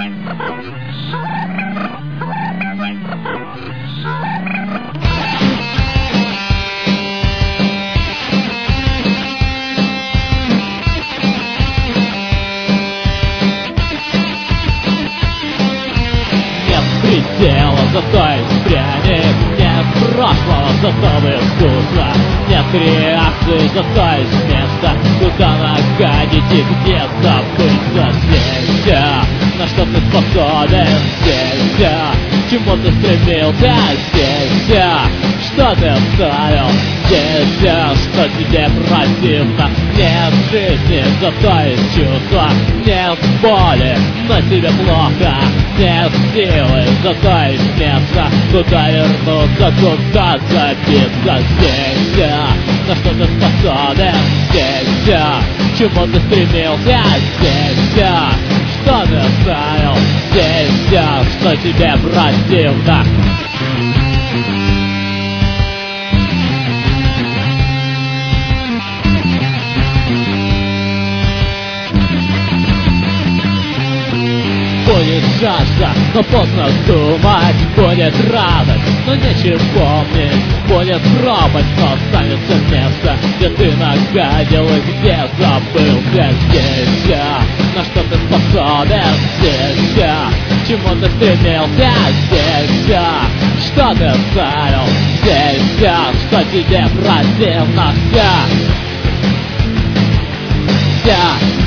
Предела, зато есть пряник. Нет прошлого, зато в искусство. Нет реакции, зато есть место, куда находить и где забыться. Здесь на что ты способен, здесь чему ты стремился, здесь что ты оставил, здесь что тебе противно. Нет жизни, зато есть чувства. Нет боли, но тебе плохо. Нет силы, зато есть место, куда вернуться, куда забиться. Здесь на что ты способен, здесь чему ты стремился, здесь что ты оставил, здесь что тебе противно. Будет жажда, но поздно думать. Будет радость, но нечего помнить. Будет пропасть, но останется место, где ты нагадил и где забылся. Здесь на что ты способен, здесь чему ты стремился, здесь что ты оставил, здесь что тебе противно. Здесь